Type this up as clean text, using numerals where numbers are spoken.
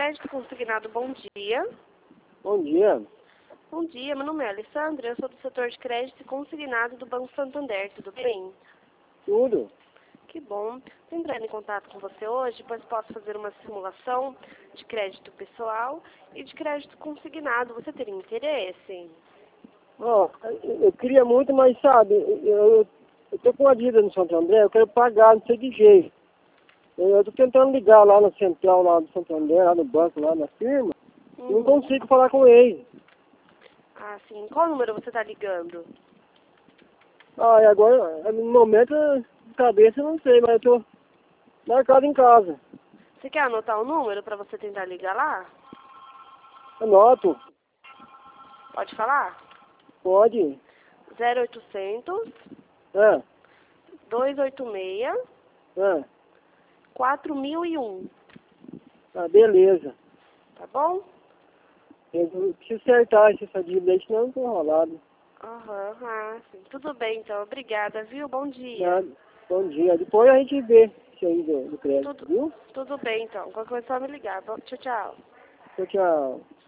Crédito consignado, bom dia. Bom dia. Bom dia, meu nome é Alessandra, eu sou do setor de crédito consignado do Banco Santander, tudo bem? Tudo? Que bom. Estou entrando em contato com você hoje, pois posso fazer uma simulação de crédito pessoal e de crédito consignado. Você teria interesse? Ó, eu queria muito, mas sabe, eu tô com uma dívida no Santo André, eu quero pagar, não sei de jeito. Eu tô tentando ligar lá na central lá do Santo André, lá no banco, lá na firma, e não consigo falar com ele. Ah, sim. Qual número você está ligando? Ah, e agora, no momento, de cabeça eu não sei, mas eu tô marcado em casa. Você quer anotar o número para você tentar ligar lá? Anoto? Pode falar? Pode? 0800 É, 286 é. 4001, Ah, beleza. tá bom? Eu preciso acertar essa dívida aí, senão eu tô enrolado. Aham, sim. Tudo bem, então. Obrigada, viu? Bom dia. Bom dia. Depois a gente vê isso aí do crédito, viu? Tudo bem, então. Qualquer coisa é só me ligar. Tchau, tchau. Tchau, tchau.